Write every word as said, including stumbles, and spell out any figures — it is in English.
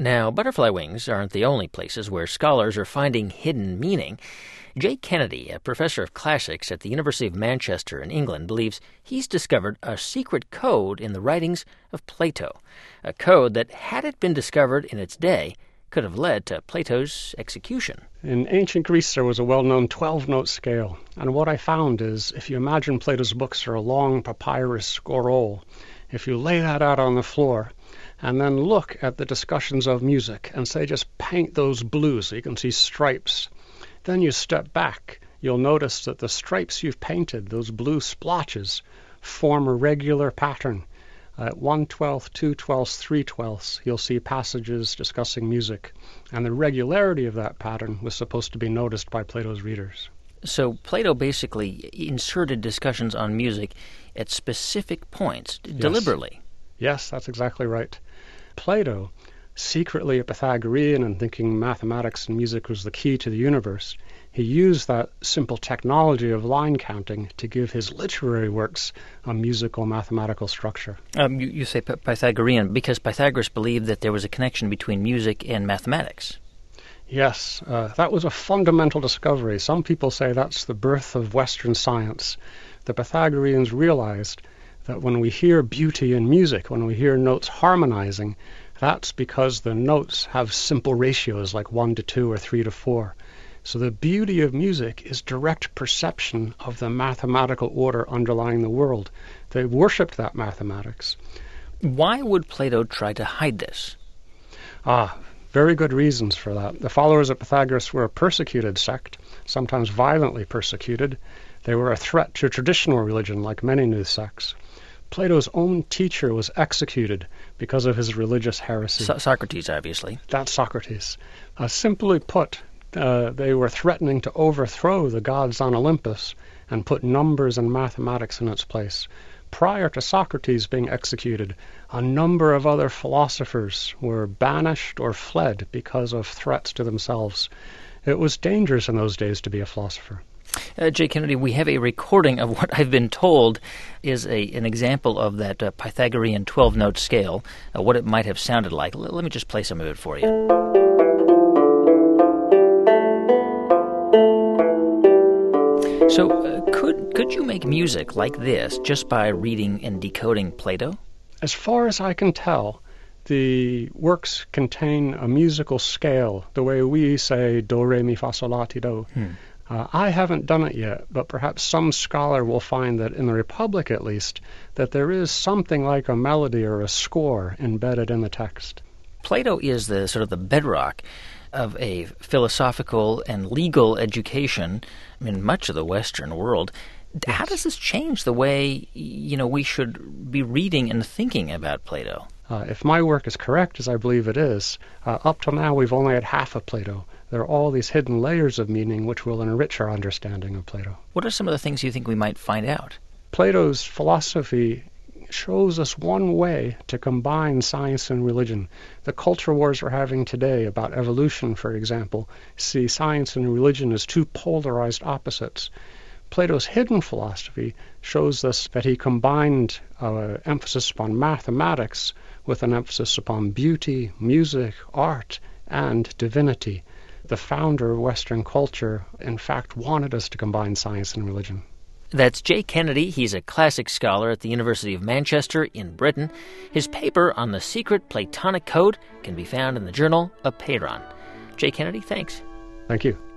Now, butterfly wings aren't the only places where scholars are finding hidden meaning. Jay Kennedy, a professor of classics at the University of Manchester in England, believes he's discovered a secret code in the writings of Plato, a code that, had it been discovered in its day, could have led to Plato's execution. In ancient Greece, there was a well-known twelve-note scale, and what I found is, if you imagine Plato's books are a long papyrus scroll, if you lay that out on the floor, and then look at the discussions of music, and say just paint those blues so you can see stripes, then you step back, you'll notice that the stripes you've painted, those blue splotches, form a regular pattern. At one twelfth, two twelfths, three twelfths, you'll see passages discussing music, and the regularity of that pattern was supposed to be noticed by Plato's readers. So Plato basically inserted discussions on music at specific points, Yes. deliberately. Yes, that's exactly right. Plato, secretly a Pythagorean and thinking mathematics and music was the key to the universe, he used that simple technology of line counting to give his literary works a musical mathematical structure. Um, you, you say P- Pythagorean because Pythagoras believed that there was a connection between music and mathematics. Yes, uh, that was a fundamental discovery. Some people say that's the birth of Western science. The Pythagoreans realized that when we hear beauty in music, when we hear notes harmonizing, that's because the notes have simple ratios like one to two or three to four. So the beauty of music is direct perception of the mathematical order underlying the world. They worshipped that mathematics. Why would Plato try to hide this? Ah, very good reasons for that. The followers of Pythagoras were a persecuted sect, sometimes violently persecuted. They were a threat to traditional religion, like many new sects. Plato's own teacher was executed because of his religious heresy. So- Socrates, obviously. That's Socrates. Uh, simply put, uh, they were threatening to overthrow the gods on Olympus and put numbers and mathematics in its place. Prior to Socrates being executed, a number of other philosophers were banished or fled because of threats to themselves. It was dangerous in those days to be a philosopher. Uh, Jay Kennedy, we have a recording of what I've been told is a an example of that uh, Pythagorean twelve-note scale, uh, what it might have sounded like. L- let me just play some of it for you. So, uh, could could you make music like this just by reading and decoding Plato? As far as I can tell, the works contain a musical scale, the way we say do, re, mi, fa, sol, la, ti, do. Hmm. Uh, I haven't done it yet, but perhaps some scholar will find that in the Republic, at least, that there is something like a melody or a score embedded in the text. Plato is the sort of the bedrock of a philosophical and legal education in much of the Western world. Yes. How does this change the way, you know, we should be reading and thinking about Plato? Uh, if my work is correct, as I believe it is, uh, up till now we've only had half of Plato. There are all these hidden layers of meaning which will enrich our understanding of Plato. What are some of the things you think we might find out? Plato's philosophy shows us one way to combine science and religion. The culture wars we're having today about evolution, for example, see science and religion as two polarized opposites. Plato's hidden philosophy shows us that he combined uh, emphasis upon mathematics with an emphasis upon beauty, music, art, and divinity. The founder of Western culture, in fact, wanted us to combine science and religion. That's Jay Kennedy. He's a classic scholar at the University of Manchester in Britain. His paper on the secret Platonic code can be found in the journal Apeiron. Jay Kennedy, thanks. Thank you.